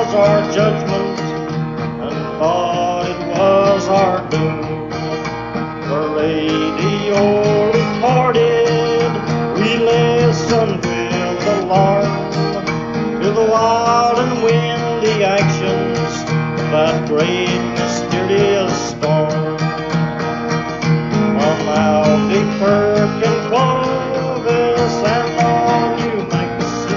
was our judgment, and thought it was our doom. The radio reported, we listened with alarm to the wild and windy actions of that great mysterious storm.